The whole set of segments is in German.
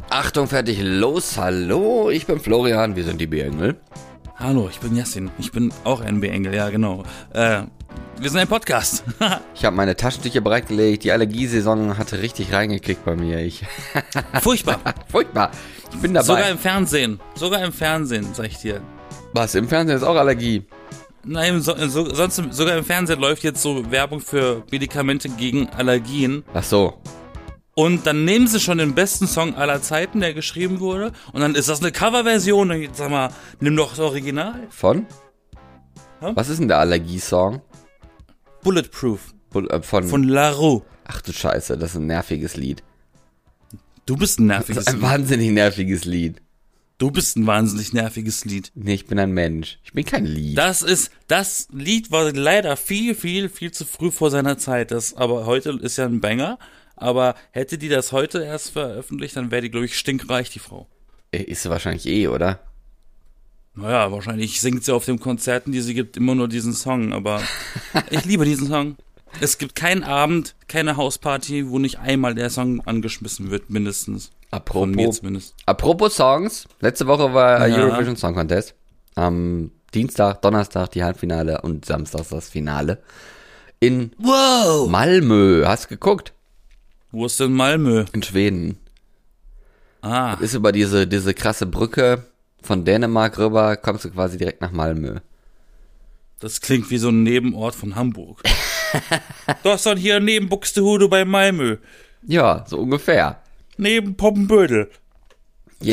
Achtung, fertig, los, hallo, ich bin Florian, wir sind die B-Engel. Hallo, ich bin Yassin, ich bin auch ein B-Engel, ja genau. Wir sind ein Podcast. Ich habe meine Taschentücher bereitgelegt, die Allergiesaison hatte richtig reingekickt bei mir. Furchtbar. Furchtbar, ich bin dabei. Sogar im Fernsehen, sag ich dir. Was, im Fernsehen ist auch Allergie? Nein, sonst sogar im Fernsehen läuft jetzt so Werbung für Medikamente gegen Allergien. Ach so. Und dann nehmen sie schon den besten Song aller Zeiten, der geschrieben wurde. Und dann ist das eine Coverversion. Und sag mal, nimm doch das Original. Von? Hm? Was ist denn der Allergiesong? Bulletproof. Von La Roux. Ach du Scheiße, das ist ein nerviges Lied. Du bist ein nerviges Das ist ein wahnsinnig nerviges Lied. Du bist ein wahnsinnig nerviges Lied. Nee, ich bin ein Mensch. Ich bin kein Lied. Das Lied war leider viel zu früh vor seiner Zeit. Aber heute ist ja ein Banger. Aber hätte die das heute erst veröffentlicht, dann wäre die, glaube ich, stinkreich, die Frau. Ist sie wahrscheinlich oder? Naja, wahrscheinlich singt sie auf den Konzerten, die sie gibt, immer nur diesen Song. Aber ich liebe diesen Song. Es gibt keinen Abend, keine Hausparty, wo nicht einmal der Song angeschmissen wird, mindestens. Von mir zumindest. Apropos Songs, letzte Woche war Eurovision Song Contest. Am Dienstag, Donnerstag die Halbfinale und Samstag das Finale. In Malmö. Hast du geguckt? Wo ist denn Malmö? In Schweden. Ah. Ist über diese krasse Brücke von Dänemark rüber, kommst du quasi direkt nach Malmö. Das klingt wie so ein Nebenort von Hamburg. Du hast dann hier neben Buxtehude bei Malmö. Ja, so ungefähr. Neben Poppenbödel. Je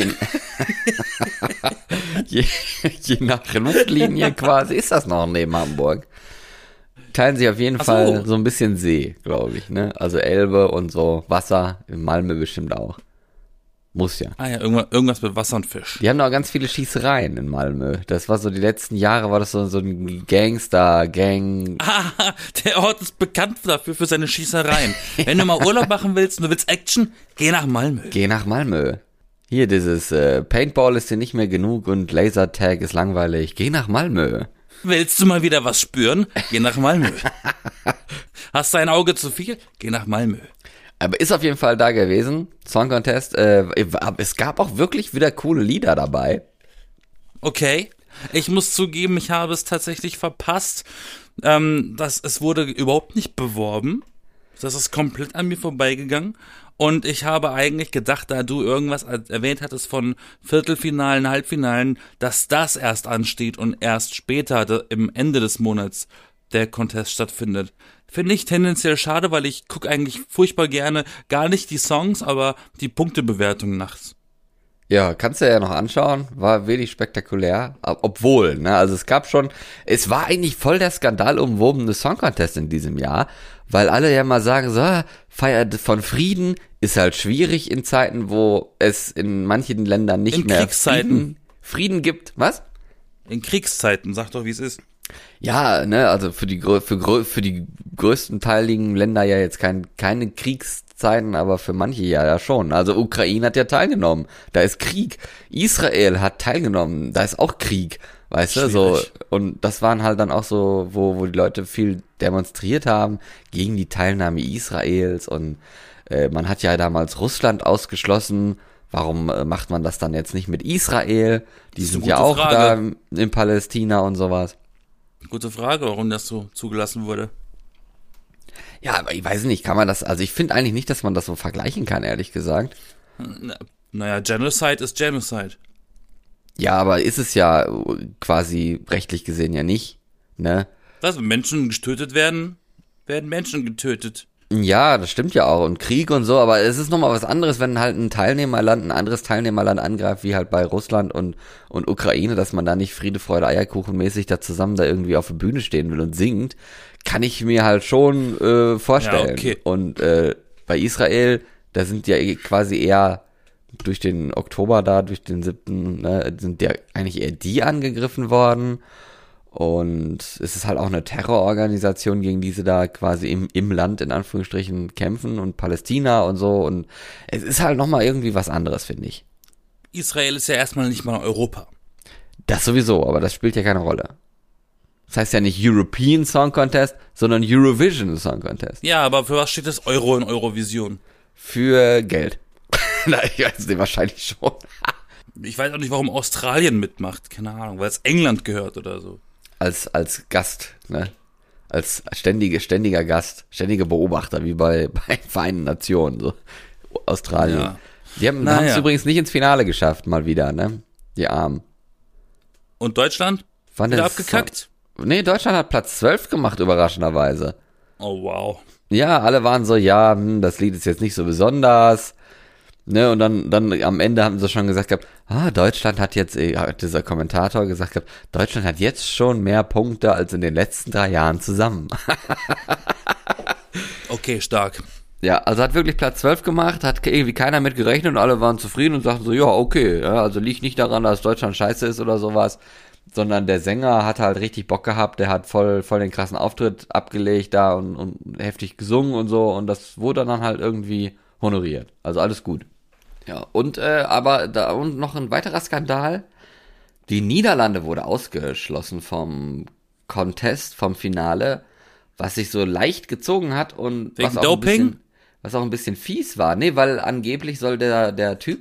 nach Luftlinie quasi ist das noch neben Hamburg. Teilen sich auf jeden Fall so ein bisschen See, glaube ich, ne? Also Elbe und so Wasser, in Malmö bestimmt auch. Muss ja. Ah ja, irgendwas mit Wasser und Fisch. Die haben noch ganz viele Schießereien in Malmö. Das war so, die letzten Jahre war das so ein Gangster-Gang. Ah, der Ort ist bekannt dafür, für seine Schießereien. Wenn du mal Urlaub machen willst und du willst Action, geh nach Malmö. Geh nach Malmö. Hier dieses Paintball ist dir nicht mehr genug und Lasertag ist langweilig. Geh nach Malmö. Willst du mal wieder was spüren? Geh nach Malmö. Hast du ein Auge zu viel? Geh nach Malmö. Aber ist auf jeden Fall da gewesen. Song Contest. Es gab auch wirklich wieder coole Lieder dabei. Okay. Ich muss zugeben, ich habe es tatsächlich verpasst. Es wurde überhaupt nicht beworben. Das ist komplett an mir vorbeigegangen. Und ich habe eigentlich gedacht, da du irgendwas erwähnt hattest von Viertelfinalen, Halbfinalen, dass das erst ansteht und erst später im Ende des Monats der Contest stattfindet. Finde ich tendenziell schade, weil ich gucke eigentlich furchtbar gerne gar nicht die Songs, aber die Punktebewertung nachts. Ja, kannst du ja noch anschauen, war wenig spektakulär, obwohl, ne, also es war eigentlich voll der skandalumwobene Song Contest in diesem Jahr, weil alle ja mal sagen, so, Feier von Frieden ist halt schwierig in Zeiten, wo es in manchen Ländern nicht mehr Frieden gibt. Was? In Kriegszeiten, sag doch, wie es ist. Ja, ne, also für die größten teiligen Länder ja jetzt keine Kriegszeiten, aber für manche ja schon. Also Ukraine hat ja teilgenommen, da ist Krieg. Israel hat teilgenommen, da ist auch Krieg, weißt du, so. Und das waren halt dann auch so, wo die Leute viel demonstriert haben gegen die Teilnahme Israels und man hat ja damals Russland ausgeschlossen. Warum macht man das dann jetzt nicht mit Israel? Die sind ja auch da in Palästina und sowas. Gute Frage, warum das so zugelassen wurde. Ja, aber ich weiß nicht, kann man das, also ich finde eigentlich nicht, dass man das so vergleichen kann, ehrlich gesagt. Naja, Genocide ist Genocide. Ja, aber ist es ja quasi rechtlich gesehen ja nicht, ne? Was, wenn Menschen getötet werden Menschen getötet. Ja, das stimmt ja auch und Krieg und so, aber es ist nochmal was anderes, wenn halt ein anderes Teilnehmerland angreift, wie halt bei Russland und Ukraine, dass man da nicht Friede, Freude, Eierkuchen mäßig da zusammen da irgendwie auf der Bühne stehen will und singt, kann ich mir halt schon vorstellen. Ja, okay. Und bei Israel, da sind ja quasi eher durch den Oktober da, durch den 7., ne, sind ja eigentlich eher die angegriffen worden. Und es ist halt auch eine Terrororganisation, gegen die sie da quasi im Land in Anführungsstrichen kämpfen und Palästina und so. Und es ist halt nochmal irgendwie was anderes, finde ich. Israel ist ja erstmal nicht mal Europa. Das sowieso, aber das spielt ja keine Rolle. Das heißt ja nicht European Song Contest, sondern Eurovision Song Contest. Ja, aber für was steht das Euro in Eurovision? Für Geld. Na, ich weiß nicht, wahrscheinlich schon. Ich weiß auch nicht, warum Australien mitmacht. Keine Ahnung, weil es England gehört oder so. Als Gast, ne? Als ständiger Gast, ständiger Beobachter, wie bei Vereinten Nationen, so Australien. Ja. Die haben es übrigens nicht ins Finale geschafft, mal wieder, ne? Die Armen. Und Deutschland? Wieder abgekackt? Nee, Deutschland hat Platz 12 gemacht, überraschenderweise. Oh, wow. Ja, alle waren so, ja, das Lied ist jetzt nicht so besonders. Ne, und dann am Ende haben sie schon gesagt gehabt, Deutschland hat jetzt, hat dieser Kommentator gesagt gehabt, Deutschland hat jetzt schon mehr Punkte als in den letzten 3 Jahren zusammen. Okay, stark. Ja, also hat wirklich Platz 12 gemacht, hat irgendwie keiner mit gerechnet und alle waren zufrieden und sagten so, ja, okay, ja, also liegt nicht daran, dass Deutschland scheiße ist oder sowas, sondern der Sänger hat halt richtig Bock gehabt, der hat voll den krassen Auftritt abgelegt da und heftig gesungen und so und das wurde dann halt irgendwie honoriert. Also alles gut. Ja, und aber da und noch ein weiterer Skandal. Die Niederlande wurde ausgeschlossen vom Contest, vom Finale, was sich so leicht gezogen hat und wegen Doping? Was auch ein bisschen fies war. Nee, weil angeblich soll der Typ,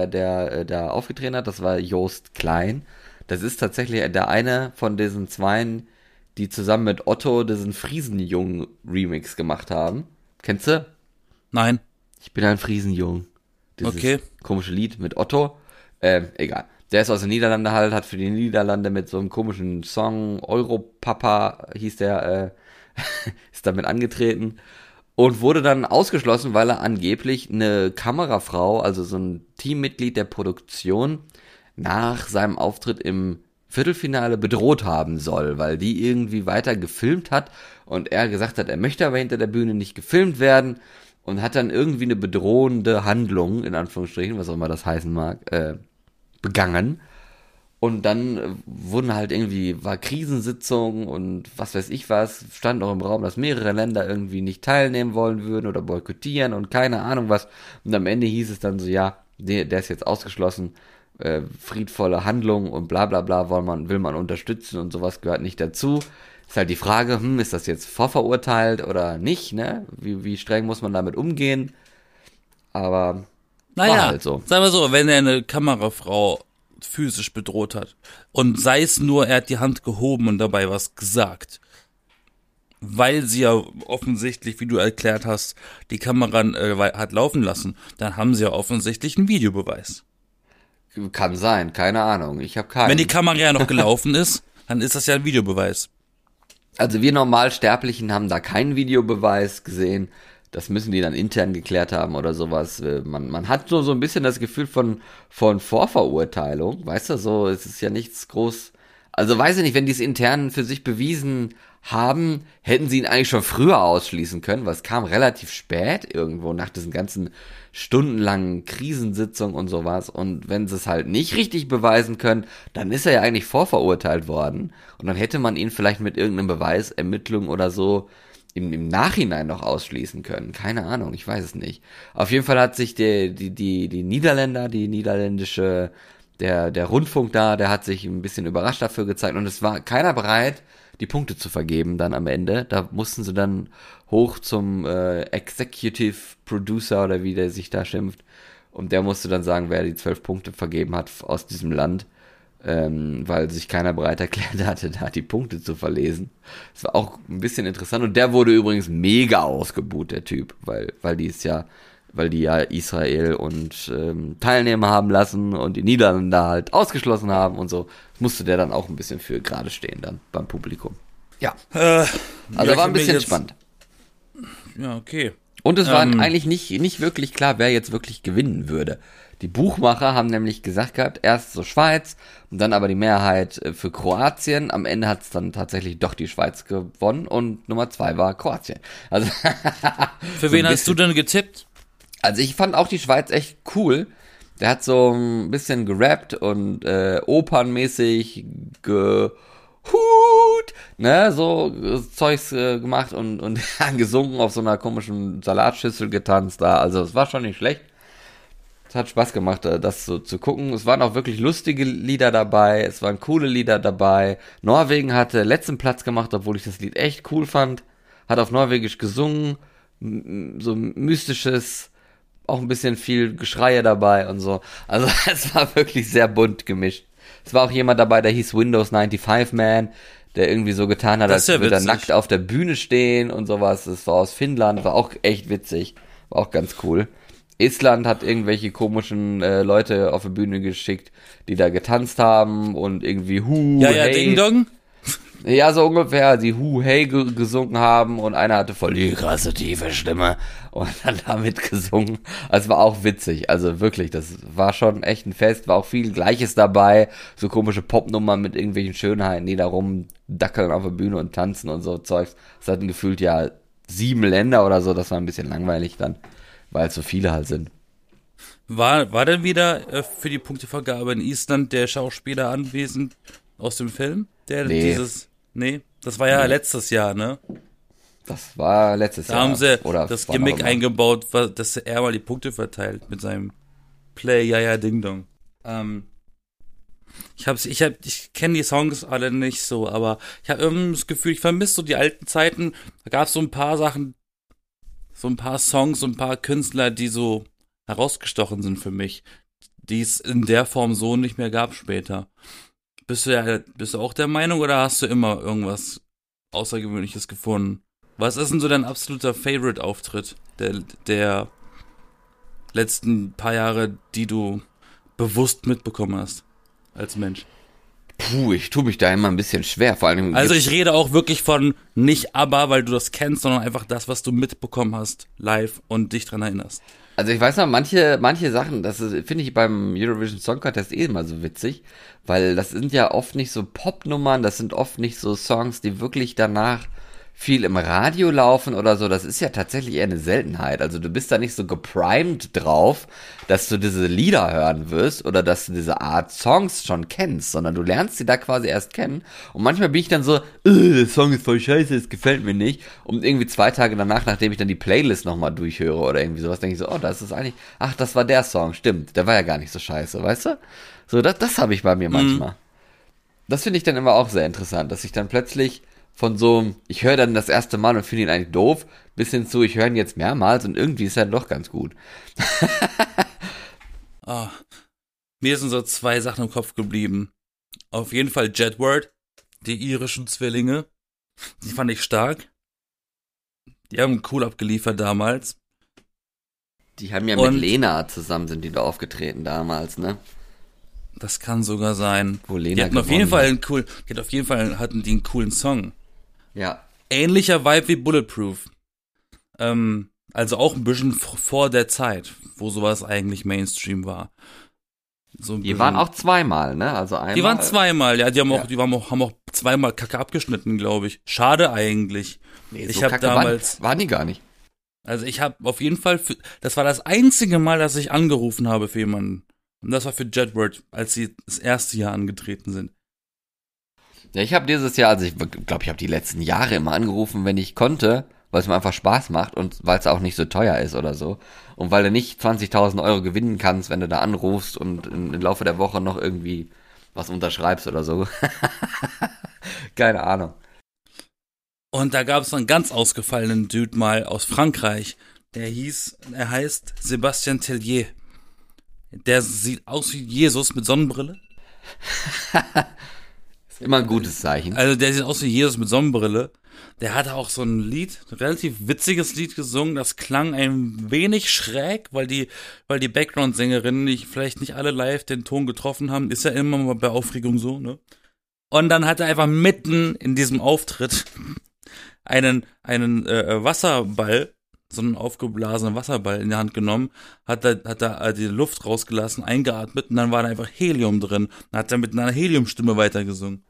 der aufgetreten hat, das war Joost Klein. Das ist tatsächlich der eine von diesen zweien, die zusammen mit Otto diesen Friesenjungen-Remix gemacht haben. Kennst du? Nein. Ich bin ein Friesenjung. Dieses komische Lied mit Otto. Egal. Der ist aus den Niederlanden halt, hat für die Niederlande mit so einem komischen Song, Europapa hieß der, ist damit angetreten und wurde dann ausgeschlossen, weil er angeblich eine Kamerafrau, also so ein Teammitglied der Produktion, nach seinem Auftritt im Viertelfinale bedroht haben soll, weil die irgendwie weiter gefilmt hat und er gesagt hat, er möchte aber hinter der Bühne nicht gefilmt werden. Und hat dann irgendwie eine bedrohende Handlung, in Anführungsstrichen, was auch immer das heißen mag, begangen. Und dann wurden halt war Krisensitzung und was weiß ich was, stand auch im Raum, dass mehrere Länder irgendwie nicht teilnehmen wollen würden oder boykottieren und keine Ahnung was. Und am Ende hieß es dann so, ja, der ist jetzt ausgeschlossen, friedvolle Handlung und bla bla bla, will man unterstützen und sowas gehört nicht dazu. Ist halt die Frage, ist das jetzt vorverurteilt oder nicht, ne? Wie streng muss man damit umgehen? Aber naja, halt so. Sagen wir so, wenn er eine Kamerafrau physisch bedroht hat und sei es nur, er hat die Hand gehoben und dabei was gesagt, weil sie ja offensichtlich, wie du erklärt hast, die Kamera hat laufen lassen, dann haben sie ja offensichtlich einen Videobeweis. Kann sein, keine Ahnung, ich habe keinen. Wenn die Kamera ja noch gelaufen ist, dann ist das ja ein Videobeweis. Also wir Normalsterblichen haben da keinen Videobeweis gesehen. Das müssen die dann intern geklärt haben oder sowas. Man hat so ein bisschen das Gefühl von Vorverurteilung. Weißt du, so, es ist ja nichts groß. Also weiß ich nicht, wenn die es intern für sich bewiesen haben, hätten sie ihn eigentlich schon früher ausschließen können, weil es kam relativ spät irgendwo nach diesen ganzen stundenlangen Krisensitzungen und sowas. Und wenn sie es halt nicht richtig beweisen können, dann ist er ja eigentlich vorverurteilt worden. Und dann hätte man ihn vielleicht mit irgendeinem Beweis, Ermittlung oder so im Nachhinein noch ausschließen können. Keine Ahnung, ich weiß es nicht. Auf jeden Fall hat sich die Niederländer, die niederländische, der Rundfunk da, der hat sich ein bisschen überrascht dafür gezeigt und es war keiner bereit, die Punkte zu vergeben dann am Ende. Da mussten sie dann hoch zum Executive Producer oder wie der sich da schimpft. Und der musste dann sagen, wer die 12 Punkte vergeben hat aus diesem Land, weil sich keiner bereit erklärt hatte, da die Punkte zu verlesen. Das war auch ein bisschen interessant. Und der wurde übrigens mega ausgebuht, der Typ, weil die ja Israel und Teilnehmer haben lassen und die Niederländer halt ausgeschlossen haben und so, musste der dann auch ein bisschen für gerade stehen dann beim Publikum. Ja. Also war ein bisschen spannend. Ja, okay. Und es war eigentlich nicht wirklich klar, wer jetzt wirklich gewinnen würde. Die Buchmacher haben nämlich gesagt gehabt, erst so Schweiz und dann aber die Mehrheit für Kroatien. Am Ende hat es dann tatsächlich doch die Schweiz gewonnen und Nummer 2 war Kroatien. Also für wen hast du denn getippt? Also ich fand auch die Schweiz echt cool. Der hat so ein bisschen gerappt und opernmäßig gehut, ne, so Zeugs gemacht und gesungen, auf so einer komischen Salatschüssel getanzt da. Also es war schon nicht schlecht. Es hat Spaß gemacht, das so zu gucken. Es waren auch wirklich lustige Lieder dabei, es waren coole Lieder dabei. Norwegen hatte letzten Platz gemacht, obwohl ich das Lied echt cool fand. Hat auf Norwegisch gesungen, so mystisches, auch ein bisschen viel Geschreie dabei und so. Also es war wirklich sehr bunt gemischt. Es war auch jemand dabei, der hieß Windows 95 Man, der irgendwie so getan hat, als würde er nackt auf der Bühne stehen und sowas. Das war aus Finnland, war auch echt witzig, war auch ganz cool. Island hat irgendwelche komischen Leute auf die Bühne geschickt, die da getanzt haben und irgendwie hey. Ding Dong? Ja, so ungefähr, die Hey gesungen haben und einer hatte voll die krasse tiefe Stimme und dann damit gesungen. Also war auch witzig, also wirklich, das war schon echt ein Fest, war auch viel Gleiches dabei, so komische Popnummern mit irgendwelchen Schönheiten, die da rumdackeln auf der Bühne und tanzen und so Zeugs. Das hatten gefühlt 7 Länder oder so, das war ein bisschen langweilig dann, weil es so viele halt sind. War denn wieder für die Punktevergabe in Island der Schauspieler anwesend aus dem Film? Nee, das war ja letztes Jahr, ne? Das war letztes Jahr. Da haben sie das Gimmick eingebaut, dass er mal die Punkte verteilt mit seinem Play Ding Dong. Ich kenne die Songs alle nicht so, aber ich habe irgendwie das Gefühl, ich vermisse so die alten Zeiten. Da gab es so ein paar Sachen, so ein paar Songs, so ein paar Künstler, die so herausgestochen sind für mich, die es in der Form so nicht mehr gab später. Bist du auch der Meinung oder hast du immer irgendwas Außergewöhnliches gefunden? Was ist denn so dein absoluter Favorite-Auftritt der letzten paar Jahre, die du bewusst mitbekommen hast als Mensch? Ich tue mich da immer ein bisschen schwer, vor allem. Also ich rede auch wirklich von nicht aber, weil du das kennst, sondern einfach das, was du mitbekommen hast, live und dich dran erinnerst. Also ich weiß noch, manche Sachen, das finde ich beim Eurovision Song Contest immer so witzig, weil das sind ja oft nicht so Popnummern, das sind oft nicht so Songs, die wirklich danach viel im Radio laufen oder so, das ist ja tatsächlich eher eine Seltenheit. Also du bist da nicht so geprimed drauf, dass du diese Lieder hören wirst oder dass du diese Art Songs schon kennst, sondern du lernst sie da quasi erst kennen. Und manchmal bin ich dann so, der Song ist voll scheiße, es gefällt mir nicht. Und irgendwie 2 Tage danach, nachdem ich dann die Playlist nochmal durchhöre oder irgendwie sowas, denke ich so, das ist eigentlich, das war der Song, stimmt, der war ja gar nicht so scheiße, weißt du? So, das habe ich bei mir manchmal. Das finde ich dann immer auch sehr interessant, dass ich dann plötzlich von so, ich höre dann das erste Mal und finde ihn eigentlich doof, bis hin zu, ich höre ihn jetzt mehrmals und irgendwie ist er doch ganz gut. Mir sind so 2 Sachen im Kopf geblieben. Auf jeden Fall Jedward, die irischen Zwillinge. Die fand ich stark. Die haben cool abgeliefert damals. Die haben ja mit Lena zusammen, sind die da aufgetreten damals, ne? Das kann sogar sein. Wo Lena die hatten auf jeden Fall hatten die einen coolen Song. Ja. Ähnlicher Vibe wie Bulletproof. Also auch ein bisschen vor der Zeit, wo sowas eigentlich Mainstream war. So die waren auch zweimal, ne? Also einmal. Die waren zweimal, ja. Die haben auch zweimal Kacke abgeschnitten, glaube ich. Schade eigentlich. Nee, so ich habe damals waren die gar nicht. Also ich habe auf jeden Fall das war das einzige Mal, dass ich angerufen habe für jemanden. Und das war für Jedward, als sie das erste Jahr angetreten sind. Ja, ich habe dieses Jahr, also ich glaube, ich habe die letzten Jahre immer angerufen, wenn ich konnte, weil es mir einfach Spaß macht und weil es auch nicht so teuer ist oder so. Und weil du nicht 20.000 Euro gewinnen kannst, wenn du da anrufst und im Laufe der Woche noch irgendwie was unterschreibst oder so. Keine Ahnung. Und da gab es einen ganz ausgefallenen Dude mal aus Frankreich. Er heißt Sébastien Tellier. Der sieht aus wie Jesus mit Sonnenbrille. Ist immer ein gutes Zeichen. Also der sieht aus wie Jesus mit Sonnenbrille. Der hatte auch so ein relativ witziges Lied gesungen. Das klang ein wenig schräg, weil die Background-Sängerinnen vielleicht nicht alle live den Ton getroffen haben. Ist ja immer mal bei Aufregung so, ne? Und dann hat er einfach mitten in diesem Auftritt einen Wasserball, so einen aufgeblasenen Wasserball in die Hand genommen, hat da die Luft rausgelassen, eingeatmet und dann war da einfach Helium drin. Dann hat er mit einer Heliumstimme weitergesungen.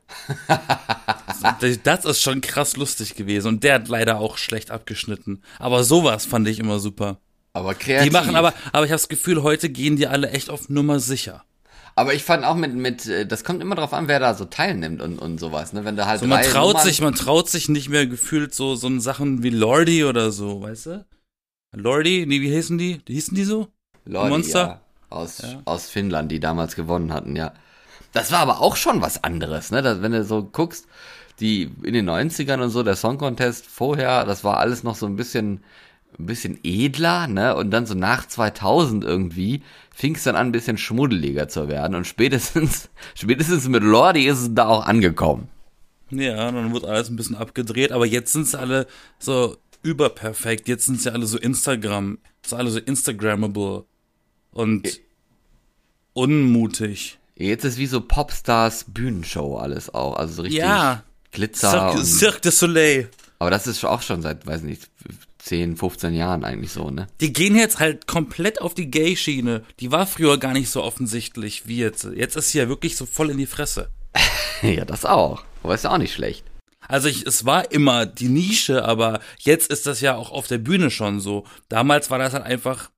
Das ist schon krass lustig gewesen und der hat leider auch schlecht abgeschnitten. Aber sowas fand ich immer super. Aber kreativ. Die machen aber ich habe das Gefühl, heute gehen die alle echt auf Nummer sicher. Aber ich fand auch das kommt immer drauf an, wer da so teilnimmt und sowas, ne, wenn du halt so, man traut sich nicht mehr gefühlt so Sachen wie Lordi oder so, weißt du? Lordi, nee, wie hießen die? Hießen die so? Lordi, Monster? Ja. Aus Finnland, die damals gewonnen hatten, ja. Das war aber auch schon was anderes, ne, wenn du so guckst, die in den 90ern und so, der Song Contest vorher, das war alles noch so ein bisschen ein bisschen edler, ne? Und dann so nach 2000 irgendwie fing es dann an, ein bisschen schmuddeliger zu werden. Und spätestens mit Lordi ist es da auch angekommen. Ja, dann wird alles ein bisschen abgedreht, aber jetzt sind sie alle so überperfekt. Jetzt sind sie alle so Instagrammable und unmutig. Jetzt ist wie so Popstars Bühnenshow alles auch. Also so richtig Glitzer. Cirque du Soleil. Aber das ist auch schon seit, weiß nicht, 10, 15 Jahren eigentlich so, ne? Die gehen jetzt halt komplett auf die Gay-Schiene. Die war früher gar nicht so offensichtlich wie jetzt. Jetzt ist sie ja wirklich so voll in die Fresse. Ja, das auch. Aber ist ja auch nicht schlecht. Also es war immer die Nische, aber jetzt ist das ja auch auf der Bühne schon so. Damals war das halt einfach,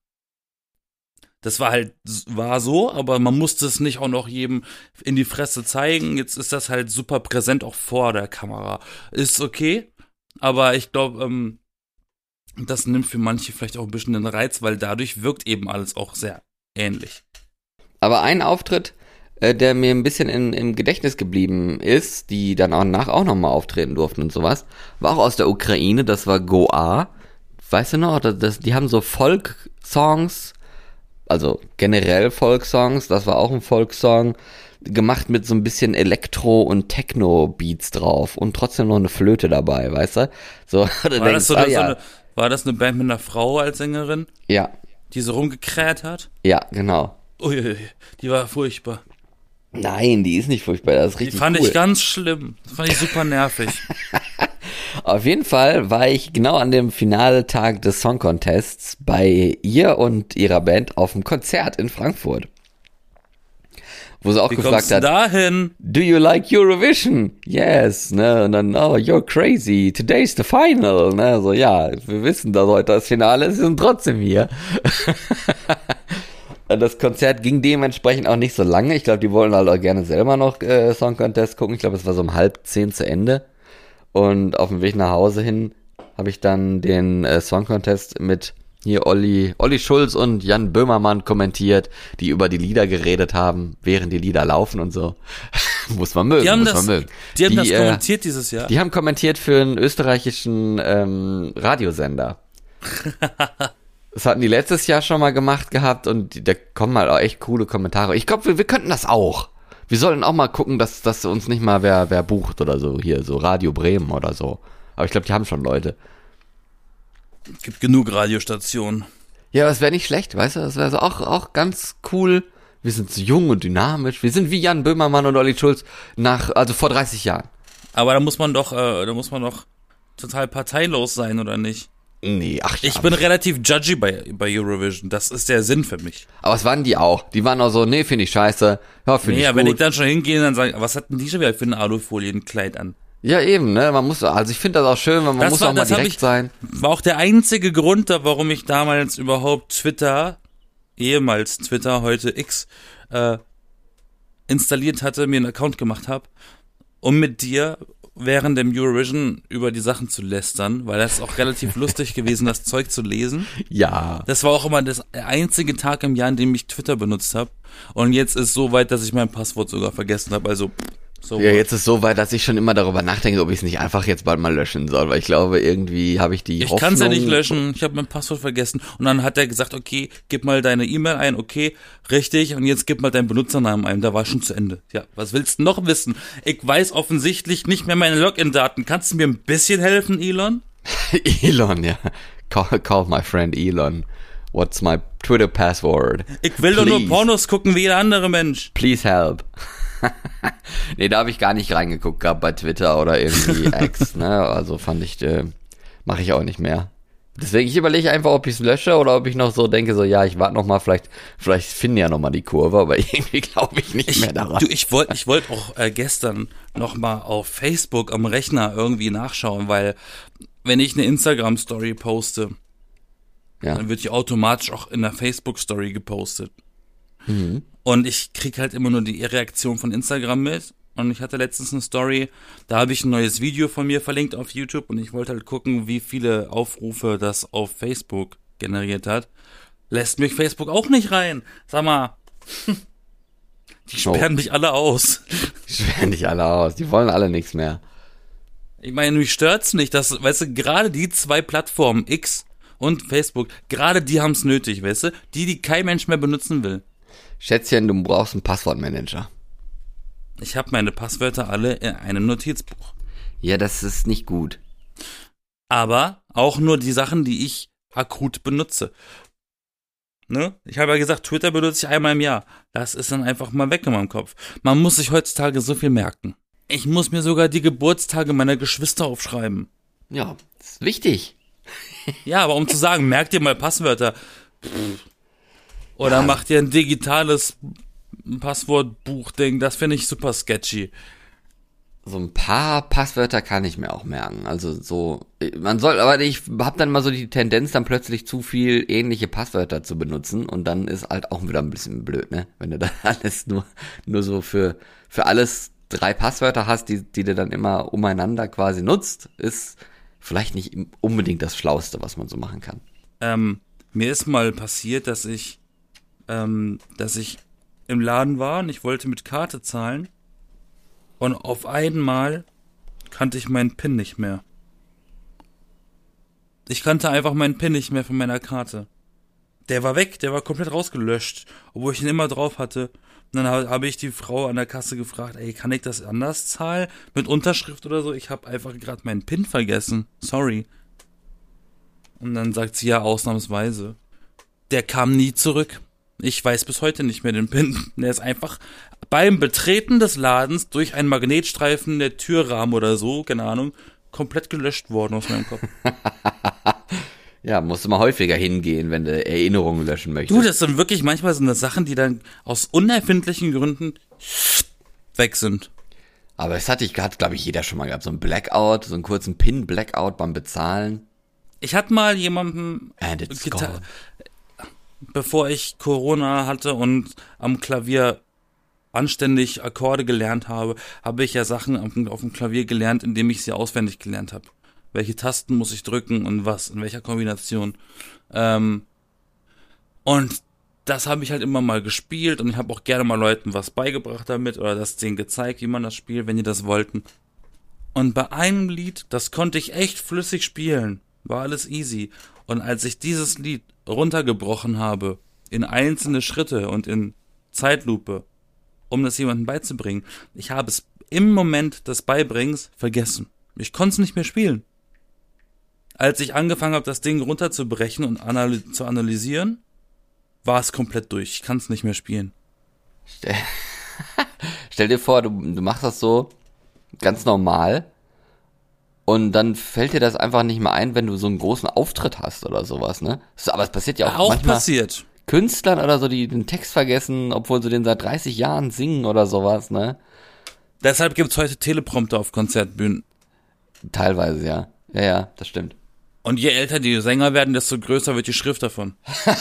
war so, aber man musste es nicht auch noch jedem in die Fresse zeigen. Jetzt ist das halt super präsent auch vor der Kamera. Ist okay, aber ich glaube, das nimmt für manche vielleicht auch ein bisschen den Reiz, weil dadurch wirkt eben alles auch sehr ähnlich. Aber ein Auftritt, der mir ein bisschen im Gedächtnis geblieben ist, die dann auch nochmal auftreten durften und sowas, war auch aus der Ukraine, das war Goa. Weißt du noch, die haben so Folk-Songs, also generell Folk-Songs, das war auch ein Folk-Song, gemacht mit so ein bisschen Elektro- und Techno-Beats drauf und trotzdem noch eine Flöte dabei, weißt du? So, war das eine Band mit einer Frau als Sängerin? Ja. Die so rumgekräht hat? Ja, genau. Ui, die war furchtbar. Nein, die ist nicht furchtbar, das ist richtig cool. Die fand ich ganz schlimm. Das fand ich super nervig. Auf jeden Fall war ich genau an dem Finaltag des Song Contests bei ihr und ihrer Band auf dem Konzert in Frankfurt. Wo sie auch gefragt hat, dahin? Do you like Eurovision? Yes, ne, und dann, oh, you're crazy, today's the final, ne, so, ja, wir wissen, dass heute das Finale ist, wir sind trotzdem hier. Das Konzert ging dementsprechend auch nicht so lange. Ich glaube, die wollen halt auch gerne selber noch Song Contest gucken. Ich glaube, es war so um 9:30 zu Ende. Und auf dem Weg nach Hause hin habe ich dann den Song Contest mit hier Olli Schulz und Jan Böhmermann kommentiert, die über die Lieder geredet haben, während die Lieder laufen und so. Muss man mögen, Die haben das kommentiert dieses Jahr? Die haben kommentiert für einen österreichischen Radiosender. Das hatten die letztes Jahr schon mal gemacht gehabt und da kommen halt auch echt coole Kommentare. Ich glaube, wir könnten das auch. Wir sollten auch mal gucken, dass uns nicht mal wer bucht oder so. Hier, so Radio Bremen oder so. Aber ich glaube, die haben schon Leute. Gibt genug Radiostationen. Ja, das wäre nicht schlecht, weißt du? Das wäre so auch ganz cool. Wir sind so jung und dynamisch. Wir sind wie Jan Böhmermann und Olli Schulz also vor 30 Jahren. Aber da muss man doch total parteilos sein, oder nicht? Nee, ich bin relativ judgy bei Eurovision. Das ist der Sinn für mich. Aber was waren die auch? Die waren auch so, nee, finde ich scheiße. Ja, finde ich gut. Wenn ich dann schon hingehe und dann sage, was hatten die schon wieder für ein Alufolienkleid an? Ja, eben, ne? Ich finde das auch schön, weil man muss auch mal direkt sein. War auch der einzige Grund, warum ich damals überhaupt ehemals Twitter, heute X, installiert hatte, mir einen Account gemacht habe, um mit dir während dem Eurovision über die Sachen zu lästern, weil das ist auch relativ lustig gewesen, das Zeug zu lesen. Ja. Das war auch immer der einzige Tag im Jahr, an dem ich Twitter benutzt habe. Und jetzt ist so weit, dass ich mein Passwort sogar vergessen habe. Also so. Ja, jetzt ist so weit, dass ich schon immer darüber nachdenke, ob ich es nicht einfach jetzt bald mal löschen soll, weil ich glaube, irgendwie habe ich die Hoffnung. Ich kann es ja nicht löschen, ich habe mein Passwort vergessen. Und dann hat er gesagt, okay, gib mal deine E-Mail ein, okay, richtig, und jetzt gib mal deinen Benutzernamen ein. Da war schon zu Ende. Ja, was willst du noch wissen? Ich weiß offensichtlich nicht mehr meine Login-Daten. Kannst du mir ein bisschen helfen, Elon? Elon, ja. Call my friend Elon. What's my Twitter password? Ich will doch nur Pornos gucken wie jeder andere Mensch. Please help. Nee, da habe ich gar nicht reingeguckt gehabt bei Twitter oder irgendwie X, ne? Also mache ich auch nicht mehr. Deswegen, ich überlege einfach, ob ich es lösche oder ob ich noch so denke, so, ja, ich warte noch mal, vielleicht finden ja noch mal die Kurve, aber irgendwie glaube ich nicht mehr daran. Ich wollte auch gestern noch mal auf Facebook am Rechner irgendwie nachschauen, weil wenn ich eine Instagram-Story poste, ja, dann wird die automatisch auch in der Facebook-Story gepostet. Mhm. Und ich krieg halt immer nur die Reaktion von Instagram mit. Und ich hatte letztens eine Story, da habe ich ein neues Video von mir verlinkt auf YouTube und ich wollte halt gucken, wie viele Aufrufe das auf Facebook generiert hat. Lässt mich Facebook auch nicht rein. Sag mal, die sperren mich alle aus. Die sperren dich alle aus, die wollen alle nichts mehr. Ich meine, mich stört's nicht, dass, weißt du, gerade die zwei Plattformen, X und Facebook, gerade die haben's nötig, weißt du? Die kein Mensch mehr benutzen will. Schätzchen, du brauchst einen Passwortmanager. Ich habe meine Passwörter alle in einem Notizbuch. Ja, das ist nicht gut. Aber auch nur die Sachen, die ich akut benutze. Ne? Ich habe ja gesagt, Twitter benutze ich einmal im Jahr. Das ist dann einfach mal weg in meinem Kopf. Man muss sich heutzutage so viel merken. Ich muss mir sogar die Geburtstage meiner Geschwister aufschreiben. Ja, das ist wichtig. Ja, aber um zu sagen, merkt ihr mal Passwörter. Oder Ja. macht ihr ein digitales Passwortbuch-Ding. Das finde ich super sketchy. So ein paar Passwörter kann ich mir auch merken. Also so, aber ich habe dann mal so die Tendenz, dann plötzlich zu viel ähnliche Passwörter zu benutzen und dann ist halt auch wieder ein bisschen blöd, ne? Wenn du dann alles nur so für alles 3 Passwörter hast, die du dann immer umeinander quasi nutzt, ist vielleicht nicht unbedingt das Schlauste, was man so machen kann. Mir ist mal passiert, dass ich im Laden war und ich wollte mit Karte zahlen. Und auf einmal kannte ich meinen PIN nicht mehr. Ich kannte einfach meinen PIN nicht mehr von meiner Karte. Der war weg, der war komplett rausgelöscht, obwohl ich ihn immer drauf hatte. Und dann habe ich die Frau an der Kasse gefragt, ey, kann ich das anders zahlen? Mit Unterschrift oder so? Ich habe einfach gerade meinen PIN vergessen. Sorry. Und dann sagt sie, ja, ausnahmsweise. Der kam nie zurück. Ich weiß bis heute nicht mehr den PIN. Der ist einfach beim Betreten des Ladens durch einen Magnetstreifen der Türrahmen oder so, keine Ahnung, komplett gelöscht worden aus meinem Kopf. Ja, musst du mal häufiger hingehen, wenn du Erinnerungen löschen möchtest. Du, das sind wirklich manchmal so eine Sachen, die dann aus unerfindlichen Gründen weg sind. Aber es hat, glaube ich, jeder schon mal gehabt. So ein Blackout, so einen kurzen Pin-Blackout beim Bezahlen. Ich hatte mal jemanden, And it's gone. bevor ich Corona hatte und am Klavier anständig Akkorde gelernt habe, habe ich ja Sachen auf dem Klavier gelernt, indem ich sie auswendig gelernt habe. Welche Tasten muss ich drücken und was, in welcher Kombination. Und das habe ich halt immer mal gespielt und ich habe auch gerne mal Leuten was beigebracht damit oder das denen gezeigt, wie man das spielt, wenn die das wollten. Und bei einem Lied, das konnte ich echt flüssig spielen, war alles easy. Und als ich dieses Lied runtergebrochen habe, in einzelne Schritte und in Zeitlupe, um das jemandem beizubringen, ich habe es im Moment des Beibringens vergessen. Ich konnte es nicht mehr spielen. Als ich angefangen habe, das Ding runterzubrechen und zu analysieren, war es komplett durch. Ich kann es nicht mehr spielen. Stell dir vor, du machst das so ganz normal und dann fällt dir das einfach nicht mehr ein, wenn du so einen großen Auftritt hast oder sowas, ne? Aber es passiert ja auch manchmal passiert. Künstlern oder so, die den Text vergessen, obwohl sie den seit 30 Jahren singen oder sowas, ne? Deshalb gibt's heute Teleprompter auf Konzertbühnen. Teilweise, ja. Ja, das stimmt. Und je älter die Sänger werden, desto größer wird die Schrift davon.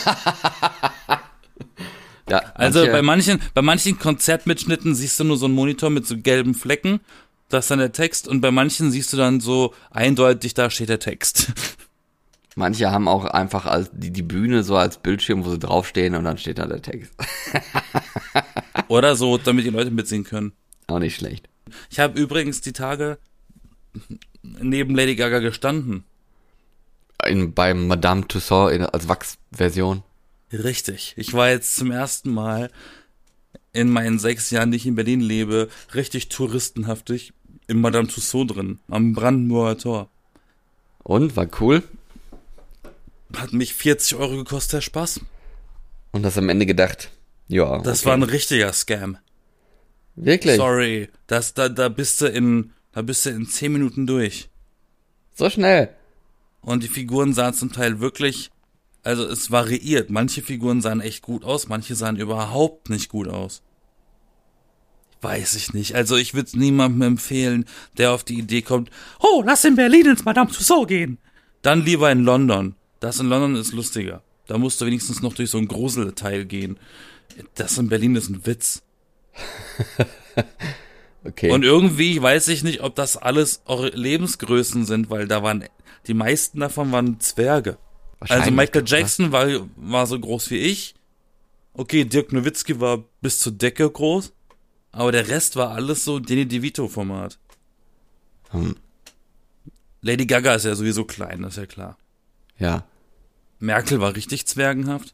Ja, Also bei manchen Konzertmitschnitten siehst du nur so einen Monitor mit so gelben Flecken, das ist dann der Text, und bei manchen siehst du dann so eindeutig, da steht der Text. manche haben auch einfach die Bühne so als Bildschirm, wo sie draufstehen und dann steht da der Text. Oder so, damit die Leute mitsingen können. Auch nicht schlecht. Ich habe übrigens die Tage neben Lady Gaga gestanden. Beim Madame Tussauds als Wachsversion. Richtig. Ich war jetzt zum ersten Mal in meinen 6 Jahren, die ich in Berlin lebe, richtig touristenhaftig im Madame Tussauds drin, am Brandenburger Tor. Und, war cool. Hat mich 40 € gekostet, der Spaß. Und hast am Ende gedacht, ja. Das okay. war ein richtiger Scam. Wirklich? Sorry. Da bist du in 10 Minuten durch. So schnell. Und die Figuren sahen zum Teil wirklich, also es variiert. Manche Figuren sahen echt gut aus, manche sahen überhaupt nicht gut aus. Weiß ich nicht. Also ich würde es niemandem empfehlen, der auf die Idee kommt, oh, lass in Berlin ins Madame Tussauds gehen. Dann lieber in London. Das in London ist lustiger. Da musst du wenigstens noch durch so ein Gruselteil gehen. Das in Berlin ist ein Witz. Okay. Und irgendwie weiß ich nicht, ob das alles eure Lebensgrößen sind, weil die meisten davon waren Zwerge. Also Michael Jackson war so groß wie ich. Okay, Dirk Nowitzki war bis zur Decke groß. Aber der Rest war alles so Danny DeVito-Format. Lady Gaga ist ja sowieso klein, das ist ja klar. Ja. Merkel war richtig zwergenhaft.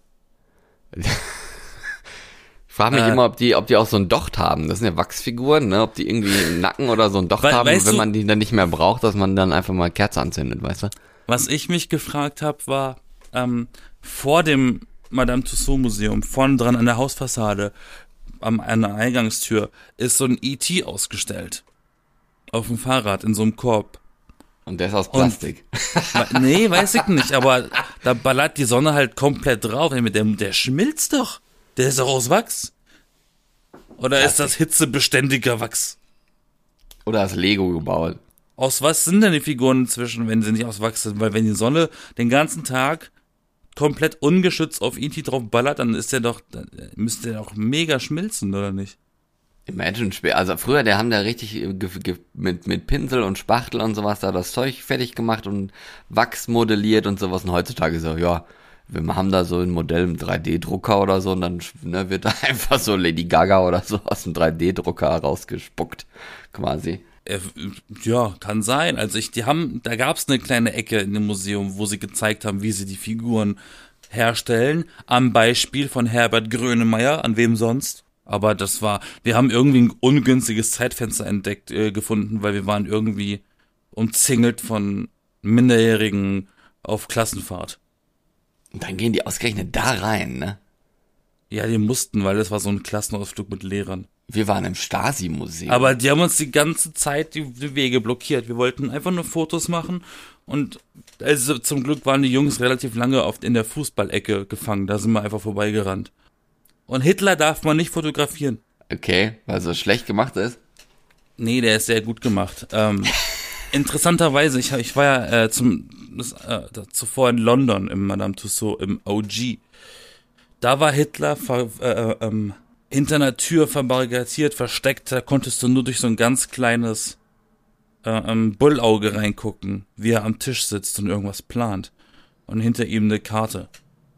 Ich frage mich immer, ob die auch so ein Docht haben. Das sind ja Wachsfiguren, ne? Ob die irgendwie einen Nacken oder so ein Docht haben, wenn man die dann nicht mehr braucht, dass man dann einfach mal Kerze anzündet, weißt du? Was ich mich gefragt habe, war, vor dem Madame Tussauds Museum, vorne dran an der Hausfassade, an der Eingangstür, ist so ein E.T. ausgestellt. Auf dem Fahrrad, in so einem Korb. Und der ist aus Plastik. Nee, weiß ich nicht, aber da ballert die Sonne halt komplett drauf. Der schmilzt doch. Der ist doch aus Wachs. Oder Plastik. Ist das hitzebeständiger Wachs? Oder ist Lego gebaut? Aus was sind denn die Figuren inzwischen, wenn sie nicht aus Wachs sind? Weil wenn die Sonne den ganzen Tag komplett ungeschützt auf E.T. drauf ballert, dann müsste der doch mega schmilzen, oder nicht? Imagine, also früher, der haben da richtig mit Pinsel und Spachtel und sowas da das Zeug fertig gemacht und Wachs modelliert und sowas. Und heutzutage so, ja, wir haben da so ein Modell im 3D-Drucker oder so und dann wird da einfach so Lady Gaga oder so aus dem 3D-Drucker rausgespuckt, quasi. Ja, kann sein. Also da gab's eine kleine Ecke in dem Museum, wo sie gezeigt haben, wie sie die Figuren herstellen. Am Beispiel von Herbert Grönemeyer, an wem sonst? Aber wir haben irgendwie ein ungünstiges Zeitfenster gefunden, weil wir waren irgendwie umzingelt von Minderjährigen auf Klassenfahrt. Und dann gehen die ausgerechnet da rein, ne? Ja, die mussten, weil das war so ein Klassenausflug mit Lehrern. Wir waren im Stasi-Museum. Aber die haben uns die ganze Zeit die Wege blockiert. Wir wollten einfach nur Fotos machen und also zum Glück waren die Jungs relativ lange oft in der Fußballecke gefangen. Da sind wir einfach vorbeigerannt. Und Hitler darf man nicht fotografieren. Okay, weil so schlecht gemacht ist? Nee, der ist sehr gut gemacht. Interessanterweise, ich war ja zuvor in London im Madame Tussauds, im OG. Da war Hitler hinter einer Tür verbarrikadiert, versteckt. Da konntest du nur durch so ein ganz kleines Bullauge reingucken, wie er am Tisch sitzt und irgendwas plant. Und hinter ihm eine Karte.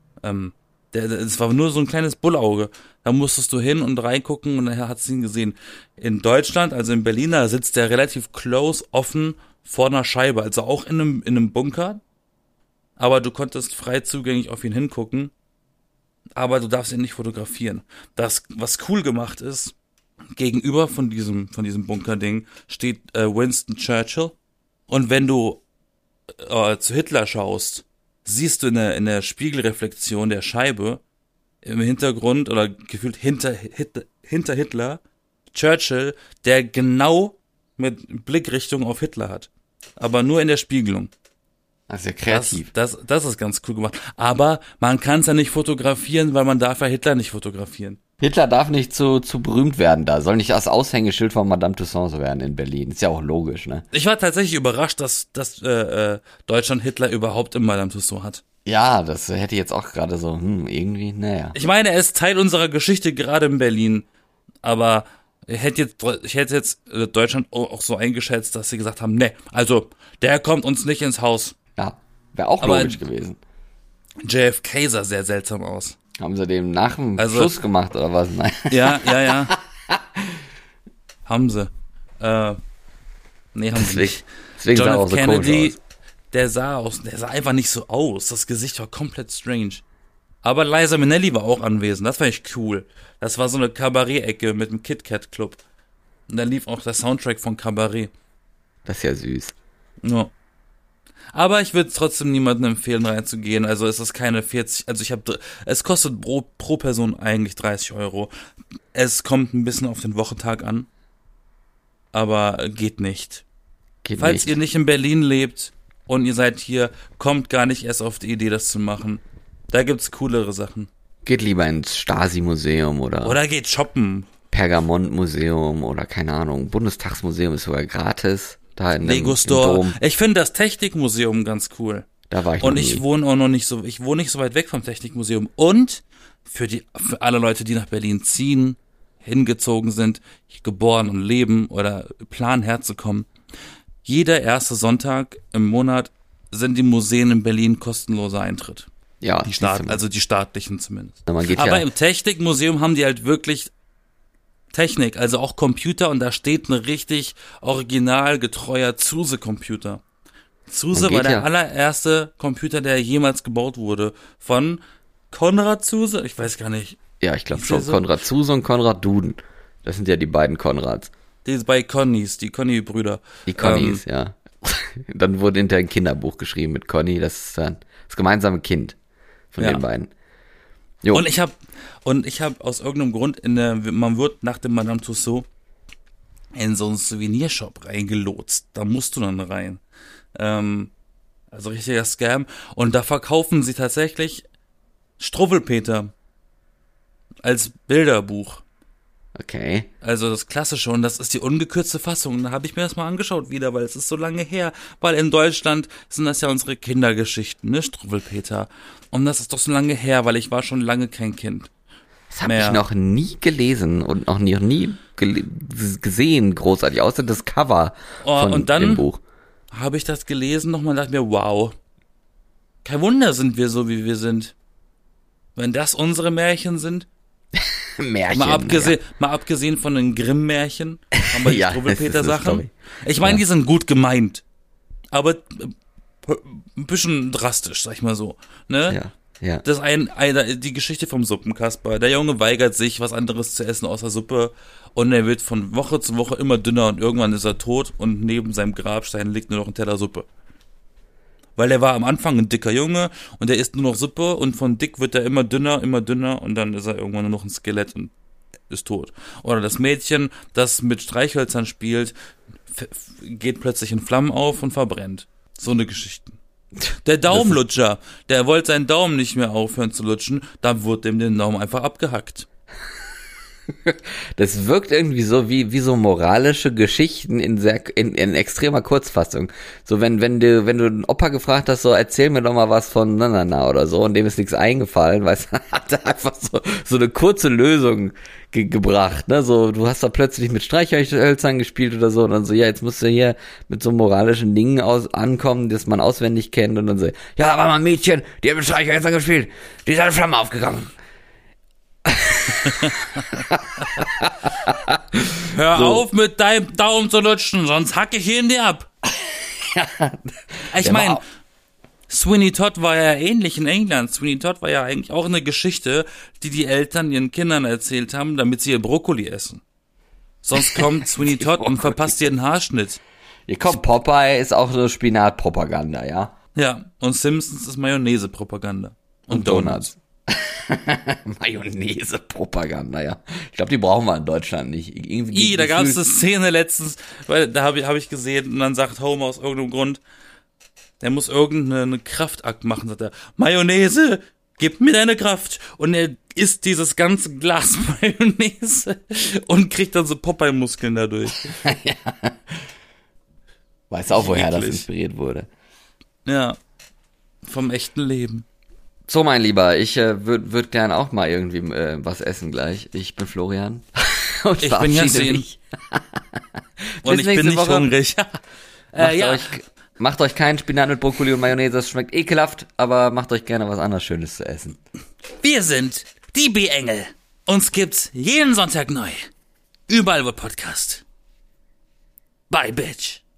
Es war nur so ein kleines Bullauge. Da musstest du hin und reingucken und daher hat sie ihn gesehen. In Deutschland, also in Berlin, da sitzt der relativ close, offen vor einer Scheibe, also auch in einem Bunker. Aber du konntest frei zugänglich auf ihn hingucken. Aber du darfst ihn nicht fotografieren. Das, was cool gemacht ist, gegenüber von diesem Bunkerding steht Winston Churchill. Und wenn du zu Hitler schaust, siehst du in der Spiegelreflexion der Scheibe im Hintergrund oder gefühlt hinter Hitler Churchill, der genau mit Blickrichtung auf Hitler hat. Aber nur in der Spiegelung. Das ist ja kreativ. Das ist ganz cool gemacht. Aber man kann es ja nicht fotografieren, weil man darf ja Hitler nicht fotografieren. Hitler darf nicht zu berühmt werden da. Soll nicht das Aushängeschild von Madame Tussauds werden in Berlin. Ist ja auch logisch, ne? Ich war tatsächlich überrascht, dass Deutschland Hitler überhaupt in Madame Tussauds hat. Ja, das hätte ich jetzt auch gerade so, irgendwie, naja. Ich meine, er ist Teil unserer Geschichte, gerade in Berlin. Aber ich hätte jetzt Deutschland auch so eingeschätzt, dass sie gesagt haben, ne, also, der kommt uns nicht ins Haus. Ja, wäre auch logisch gewesen. JFK sah sehr seltsam aus. Haben sie dem nach dem Schuss gemacht, oder was? Nein. Ja. Haben sie. Nee, haben sie nicht. Deswegen John sah F. auch so Kennedy, komisch aus. der sah einfach nicht so aus. Das Gesicht war komplett strange. Aber Liza Minnelli war auch anwesend. Das fand ich cool. Das war so eine Kabarett-Ecke mit dem Kit Kat Club. Und da lief auch der Soundtrack von Kabarett. Das ist ja süß. Ja. Aber ich würde trotzdem niemandem empfehlen, reinzugehen. Also es ist keine 40, es kostet pro Person eigentlich 30 Euro. Es kommt ein bisschen auf den Wochentag an. Aber geht nicht. Falls ihr nicht in Berlin lebt und ihr seid hier, kommt gar nicht erst auf die Idee, das zu machen. Da gibt's coolere Sachen. Geht lieber ins Stasi-Museum oder geht shoppen. Pergamont-Museum oder keine Ahnung. Bundestagsmuseum ist sogar gratis. Da in Lego Store. Ich finde das Technikmuseum ganz cool. Da war ich und noch ich nie. wohne auch noch nicht so, ich wohne nicht so weit weg vom Technikmuseum. Und für alle Leute, die nach Berlin ziehen, hingezogen sind, geboren und leben oder planen herzukommen. Jeder erste Sonntag im Monat sind die Museen in Berlin kostenloser Eintritt. Ja, Also die staatlichen zumindest. Aber im Technikmuseum haben die halt wirklich Technik, also auch Computer, und da steht ein richtig originalgetreuer Zuse-Computer. Zuse war der allererste Computer, der jemals gebaut wurde. Von Konrad Zuse? Ich weiß gar nicht. Ja, ich glaube schon. So? Konrad Zuse und Konrad Duden. Das sind ja die beiden Konrads. Die bei Connys, die Conny-Brüder. Die Connys, ja. Dann wurde hinterher ein Kinderbuch geschrieben mit Conny. Das ist dann das gemeinsame Kind von den beiden. Jo. Und ich habe aus irgendeinem Grund man wird nach dem Madame Tussauds in so einen Souvenirshop reingelotst. Da musst du dann rein. Also richtiger Scam. Und da verkaufen sie tatsächlich Struwwelpeter als Bilderbuch. Okay. Also das Klassische, und das ist die ungekürzte Fassung. Da habe ich mir das mal angeschaut wieder, weil es ist so lange her. Weil in Deutschland sind das ja unsere Kindergeschichten, ne, Struwwelpeter. Und das ist doch so lange her, weil ich war schon lange kein Kind. Das habe ich noch nie gelesen und noch nie gesehen, großartig, außer das Cover von dem Buch. Habe ich das gelesen nochmal und dachte mir, wow, kein Wunder sind wir so, wie wir sind. Wenn das unsere Märchen sind. Märchen. Mal abgesehen von den Grimm-Märchen, haben wir die Struwwelpeter-Sachen. Ich meine, die sind gut gemeint, aber ein bisschen drastisch, sag ich mal so. Ne? Ja. Das ist die Geschichte vom Suppenkasper. Der Junge weigert sich, was anderes zu essen außer Suppe, und er wird von Woche zu Woche immer dünner und irgendwann ist er tot und neben seinem Grabstein liegt nur noch ein Teller Suppe. Weil er war am Anfang ein dicker Junge und er isst nur noch Suppe und von dick wird er immer dünner und dann ist er irgendwann nur noch ein Skelett und ist tot. Oder das Mädchen, das mit Streichhölzern spielt, geht plötzlich in Flammen auf und verbrennt. So eine Geschichte. Der Daumenlutscher, der wollte seinen Daumen nicht mehr aufhören zu lutschen, dann wurde ihm den Daumen einfach abgehackt. Das wirkt irgendwie so wie so moralische Geschichten in extremer Kurzfassung. So wenn du einen Opa gefragt hast, so erzähl mir doch mal was von na oder so, und dem ist nichts eingefallen, weil es hat er einfach so eine kurze Lösung gebracht, ne? So, du hast da plötzlich mit Streichhölzern gespielt oder so, und dann so, ja, jetzt musst du hier mit so moralischen Dingen ankommen, das man auswendig kennt, und dann so, ja, da war mal ein Mädchen, die hat mit Streichhölzern gespielt, die ist eine Flamme aufgegangen. Hör auf mit deinem Daumen zu lutschen, sonst hack ich ihn dir ab. Ich meine, Sweeney Todd war ja ähnlich in England. Sweeney Todd war ja eigentlich auch eine Geschichte, die Eltern ihren Kindern erzählt haben, damit sie ihr Brokkoli essen. Sonst kommt Sweeney Todd und verpasst dir den Haarschnitt. Ja, komm, Popeye ist auch so Spinatpropaganda, ja? Ja, und Simpsons ist Mayonnaise-Propaganda. Und Donuts. Mayonnaise-Propaganda, ja. Ich glaube, die brauchen wir in Deutschland nicht. Da gab es eine Szene letztens, weil da hab ich gesehen, und dann sagt Homer aus irgendeinem Grund, der muss irgendeinen Kraftakt machen, sagt er, Mayonnaise, gib mir deine Kraft. Und er isst dieses ganze Glas Mayonnaise und kriegt dann so Popeye-Muskeln dadurch. Ja. Weiß auch, woher das inspiriert wurde. Ja, vom echten Leben. So, mein Lieber, ich würd gern auch mal irgendwie was essen gleich. Ich bin Florian. Und ich bin Yassin. Und ich bin nicht hungrig. Macht euch keinen Spinat mit Brokkoli und Mayonnaise, das schmeckt ekelhaft, aber macht euch gerne was anderes Schönes zu essen. Wir sind die B-Engel. Uns gibt's jeden Sonntag neu. Überall wo Podcast. Bye, Bitch.